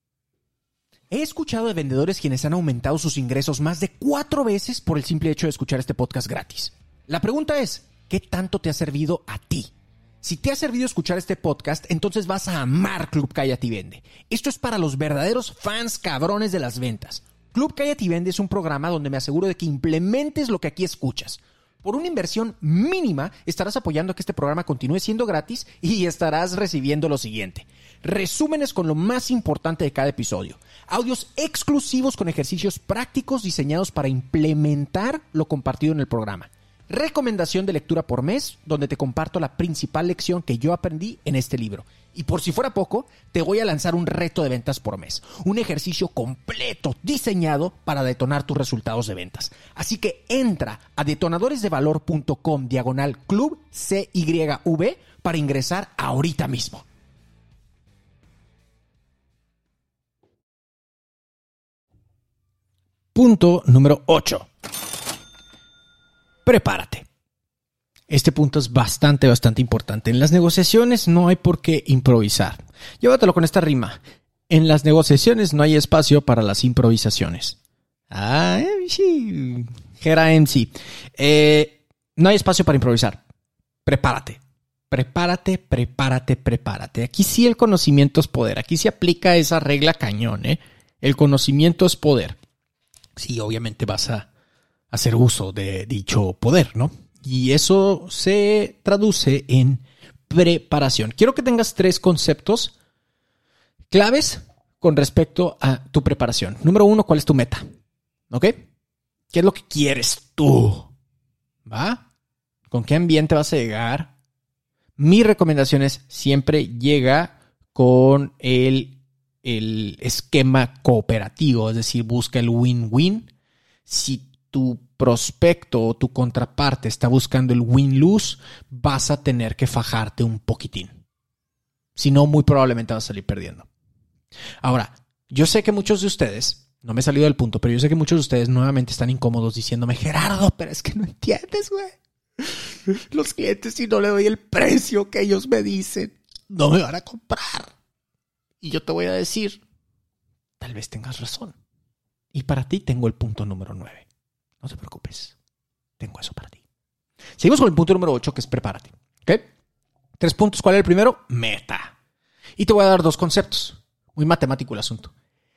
He escuchado de vendedores quienes han aumentado sus ingresos más de cuatro veces por el simple hecho de escuchar este podcast gratis. La pregunta es, ¿qué tanto te ha servido a ti? Si te ha servido escuchar este podcast, entonces vas a amar Club Cállate y Vende. Esto es para los verdaderos fans cabrones de las ventas. Club Cállate y Vende es un programa donde me aseguro de que implementes lo que aquí escuchas. Por una inversión mínima, estarás apoyando a que este programa continúe siendo gratis y estarás recibiendo lo siguiente. Resúmenes con lo más importante de cada episodio. Audios exclusivos con ejercicios prácticos diseñados para implementar lo compartido en el programa. recomendación de lectura por mes, donde te comparto la principal lección que yo aprendí en este libro. Y por si fuera poco, te voy a lanzar un reto de ventas por mes. Un ejercicio completo diseñado para detonar tus resultados de ventas. Así que entra a detonadoresdevalor.com diagonal club C Y V para ingresar ahorita mismo. Punto número ocho. Prepárate. Este punto es bastante, bastante importante. En las negociaciones no hay por qué improvisar. Llévatelo con esta rima. En las negociaciones no hay espacio para las improvisaciones. Ah, sí. Jera M C. Eh, no hay espacio para improvisar. Prepárate. Prepárate, prepárate, prepárate. Aquí sí el conocimiento es poder. Aquí se aplica esa regla cañón, ¿eh? El conocimiento es poder. Sí, obviamente vas a hacer uso de dicho poder, ¿no? Y eso se traduce en preparación. Quiero que tengas tres conceptos claves con respecto a tu preparación. Número uno, ¿cuál es tu meta? ¿Ok? ¿Qué es lo que quieres tú? ¿Va? ¿Con qué ambiente vas a llegar? Mi recomendación es siempre llega con el, el esquema cooperativo, es decir, busca el win-win. Si tu prospecto o tu contraparte está buscando el win-lose, vas a tener que fajarte un poquitín. Si no, muy probablemente vas a salir perdiendo. Ahora, yo sé que muchos de ustedes, no me he salido del punto, pero yo sé que muchos de ustedes nuevamente están incómodos diciéndome, Gerardo, pero es que no entiendes, güey. Los clientes, si no le doy el precio que ellos me dicen, no me van a comprar. Y yo te voy a decir, tal vez tengas razón. Y para ti tengo el punto número nueve. No te preocupes. Tengo eso para ti. Seguimos con el punto número ocho, que es prepárate. ¿Ok? Tres puntos. ¿Cuál es el primero? Meta. Y te voy a dar dos conceptos. Muy matemático el asunto.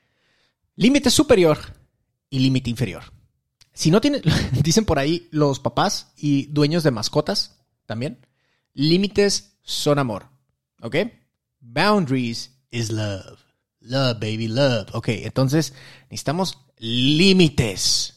Límite superior y límite inferior. Si no tienes, dicen por ahí los papás y dueños de mascotas también, límites son amor. ¿Ok? Boundaries is love. Love, baby, love. Ok, entonces necesitamos límites.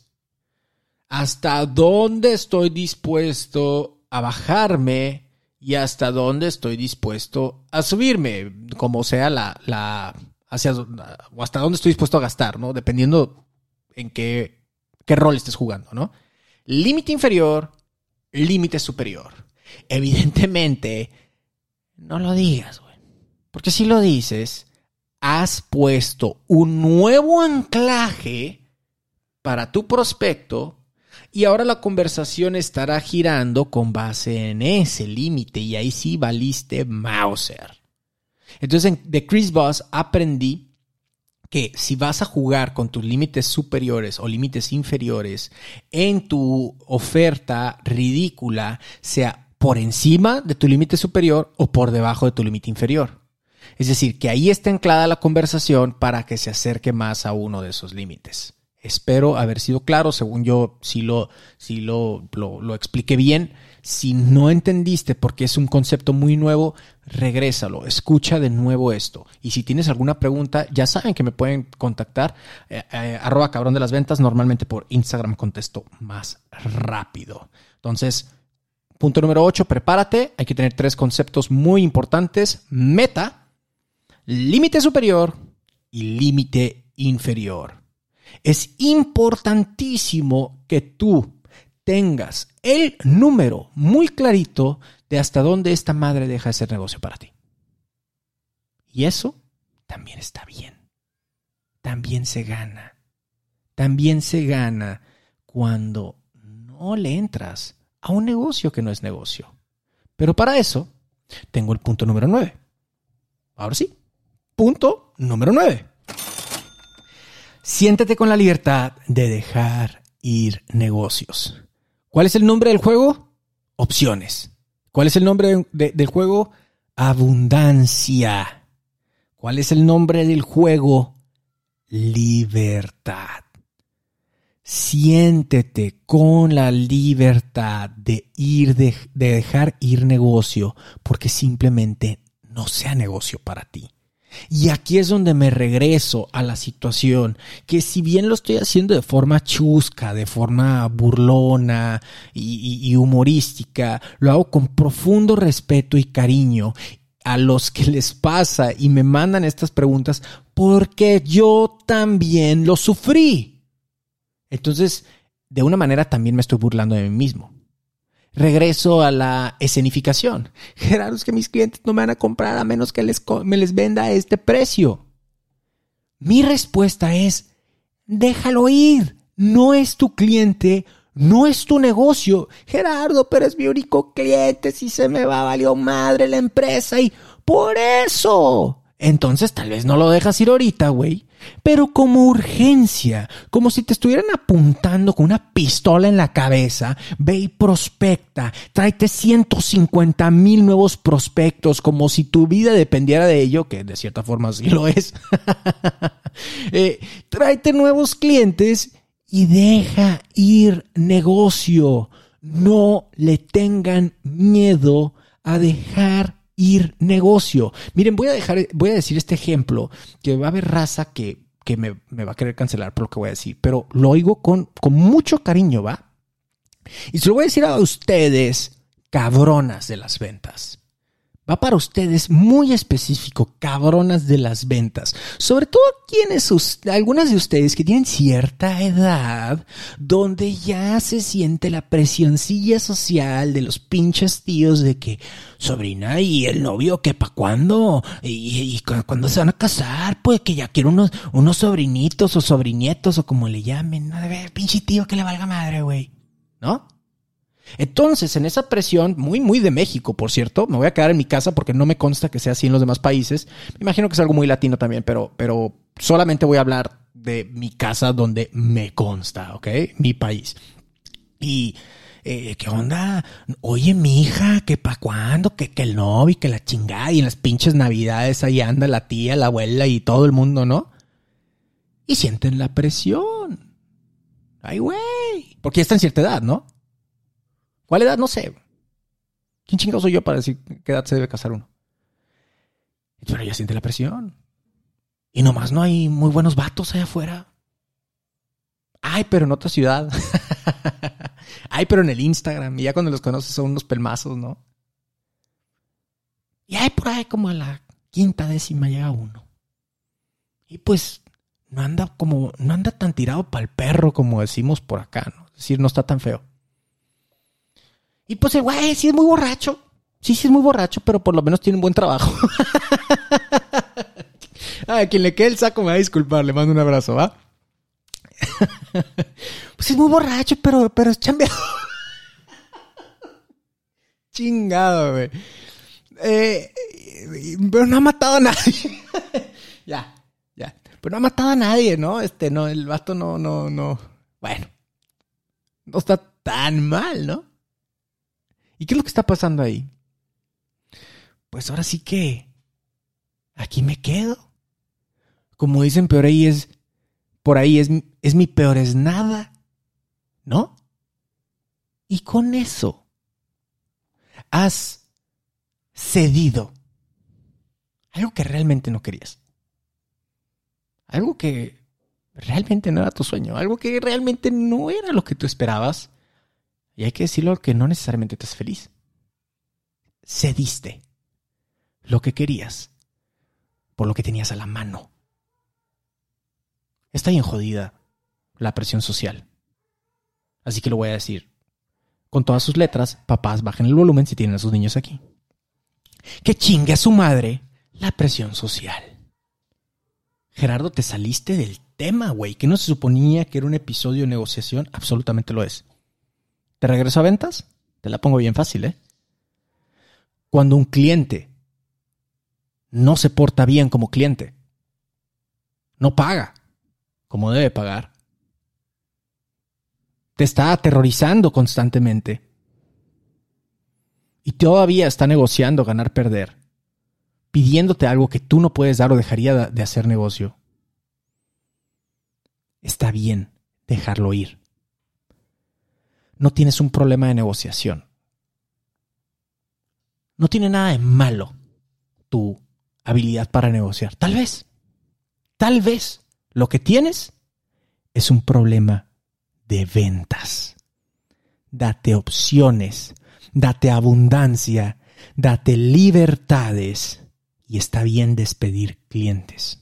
¿Hasta dónde estoy dispuesto a bajarme y hasta dónde estoy dispuesto a subirme? Como sea la, la hacia, o hasta dónde estoy dispuesto a gastar, ¿no? Dependiendo en qué, qué rol estés jugando, ¿no? Límite inferior, límite superior. Evidentemente, no lo digas, güey. Porque si lo dices, has puesto un nuevo anclaje para tu prospecto. Y ahora la conversación estará girando con base en ese límite y ahí sí valiste Mauser. Entonces de Chris Voss aprendí que si vas a jugar con tus límites superiores o límites inferiores en tu oferta ridícula, sea por encima de tu límite superior o por debajo de tu límite inferior. Es decir, que ahí está anclada la conversación para que se acerque más a uno de esos límites. Espero haber sido claro, según yo sí lo, sí lo, lo, lo expliqué bien. Si no entendiste porque es un concepto muy nuevo, regrésalo, escucha de nuevo esto. Y si tienes alguna pregunta, ya saben que me pueden contactar, eh, eh, arroba cabrón de las ventas, normalmente por Instagram contesto más rápido. Entonces, punto número ocho, prepárate. Hay que tener tres conceptos muy importantes. Meta, límite superior y límite inferior. Es importantísimo que tú tengas el número muy clarito de hasta dónde esta madre deja de ser negocio para ti. Y eso también está bien. También se gana. También se gana cuando no le entras a un negocio que no es negocio. Pero para eso tengo el punto número nueve. Ahora sí, punto número nueve. Siéntete con la libertad de dejar ir negocios. ¿Cuál es el nombre del juego? Opciones. ¿Cuál es el nombre de, de, del juego? Abundancia. ¿Cuál es el nombre del juego? Libertad. Siéntete con la libertad de ir de, de dejar ir negocio porque simplemente no sea negocio para ti. Y aquí es donde me regreso a la situación, que si bien lo estoy haciendo de forma chusca, de forma burlona y, y, y humorística, lo hago con profundo respeto y cariño a los que les pasa y me mandan estas preguntas porque yo también lo sufrí. Entonces, de una manera también me estoy burlando de mí mismo. Regreso a la escenificación. Gerardo, es que mis clientes no me van a comprar a menos que les, me les venda a este precio. Mi respuesta es, déjalo ir. No es tu cliente, no es tu negocio. Gerardo, pero es mi único cliente. Si se me va, valió madre la empresa y por eso. Entonces tal vez no lo dejas ir ahorita, güey. Pero como urgencia, como si te estuvieran apuntando con una pistola en la cabeza, ve y prospecta, tráete ciento cincuenta mil nuevos prospectos, como si tu vida dependiera de ello, que de cierta forma sí lo es. eh, tráete nuevos clientes y deja ir negocio. No le tengan miedo a dejar ir negocio. Miren, voy a dejar, voy a decir este ejemplo, que va a haber raza que, que me, me va a querer cancelar por lo que voy a decir, pero lo oigo con, con mucho cariño, ¿va? Y se lo voy a decir a ustedes, cabronas de las ventas. Va para ustedes muy específico, cabronas de las ventas. Sobre todo quienes, algunas de ustedes que tienen cierta edad, donde ya se siente la presioncilla social de los pinches tíos de que, sobrina, ¿y el novio qué pa' cuándo? ¿Y, y cuándo se van a casar? Pues que ya quiero unos, unos sobrinitos o sobrinietos o como le llamen. A ver, pinche tío que le valga madre, güey. ¿No? Entonces, en esa presión, muy, muy de México, por cierto, me voy a quedar en mi casa porque no me consta que sea así en los demás países. Me imagino que es algo muy latino también, pero, pero solamente voy a hablar de mi casa donde me consta, ¿ok? Mi país. Y, eh, ¿qué onda? Oye, mi hija, ¿que pa' cuándo? Que, que el novio, que la chingada. Y en las pinches navidades ahí anda la tía, la abuela y todo el mundo, ¿no? Y sienten la presión. Ay, güey. Porque ya está en cierta edad, ¿no? ¿Cuál edad? No sé. ¿Quién chingado soy yo para decir qué edad se debe casar uno? Pero ya siente la presión. Y nomás no hay muy buenos vatos allá afuera. Ay, pero en otra ciudad. Ay, pero en el Instagram. Y ya cuando los conoces son unos pelmazos, ¿no? Y ay, por ahí como a la quinta décima llega uno. Y pues no anda como, no anda tan tirado para el perro como decimos por acá, ¿no? Es decir, no está tan feo. Y pues el güey sí es muy borracho. Sí, sí es muy borracho, pero por lo menos tiene un buen trabajo. A quien le quede el saco me va a disculpar. Le mando un abrazo, ¿va? Pues es muy borracho, pero, pero es chambeador. Chingado, güey. Eh, pero no ha matado a nadie. Ya, ya. Pero no ha matado a nadie, ¿no? Este, no, el vato no, no, no. Bueno. No está tan mal, ¿no? ¿Y qué es lo que está pasando ahí? Pues ahora sí que aquí me quedo. Como dicen, peor ahí es, por ahí es, es mi peor es nada, ¿no? Y con eso has cedido algo que realmente no querías. Algo que realmente no era tu sueño. Algo que realmente no era lo que tú esperabas. Y hay que decirlo que no necesariamente te hace feliz. Cediste lo que querías por lo que tenías a la mano. Está bien jodida la presión social. Así que lo voy a decir con todas sus letras. Papás, bajen el volumen si tienen a sus niños aquí. Que chingue a su madre la presión social. Gerardo, te saliste del tema, güey. Que no se suponía que era un episodio de negociación. Absolutamente lo es. ¿Te regreso a ventas? Te la pongo bien fácil, ¿eh? Cuando un cliente no se porta bien como cliente, no paga como debe pagar, te está aterrorizando constantemente y todavía está negociando ganar-perder, pidiéndote algo que tú no puedes dar o dejaría de hacer negocio, está bien dejarlo ir. No tienes un problema de negociación. No tiene nada de malo tú habilidad para negociar. Tal vez, tal vez lo que tienes es un problema de ventas. Date opciones, date abundancia, date libertades y está bien despedir clientes.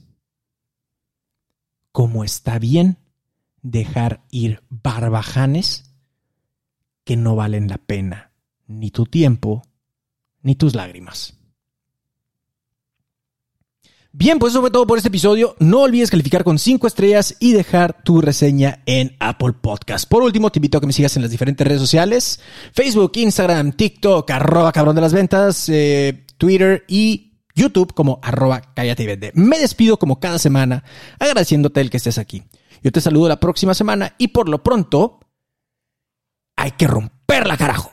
Como está bien dejar ir barbajanes que no valen la pena ni tu tiempo ni tus lágrimas. Bien, pues eso fue todo por este episodio. No olvides calificar con cinco estrellas y dejar tu reseña en Apple Podcast. Por último, te invito a que me sigas en las diferentes redes sociales. Facebook, Instagram, TikTok, arroba cabrón de las ventas, eh, Twitter y YouTube como arroba cállate y vende. Me despido como cada semana agradeciéndote el que estés aquí. Yo te saludo la próxima semana y por lo pronto hay que romperla, carajo.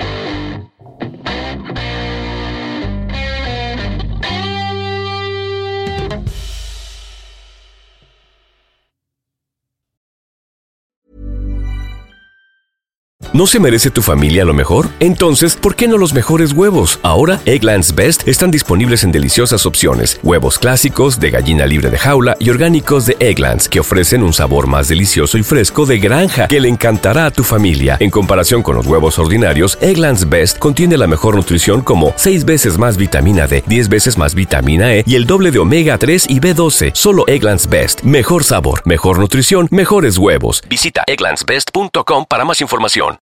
¿No se merece tu familia lo mejor? Entonces, ¿por qué no los mejores huevos? Ahora, Eggland's Best están disponibles en deliciosas opciones. Huevos clásicos, de gallina libre de jaula y orgánicos de Eggland's, que ofrecen un sabor más delicioso y fresco de granja que le encantará a tu familia. En comparación con los huevos ordinarios, Eggland's Best contiene la mejor nutrición como seis veces más vitamina D, diez veces más vitamina E y el doble de omega tres y B doce. Solo Eggland's Best. Mejor sabor, mejor nutrición, mejores huevos. Visita egglands best punto com para más información.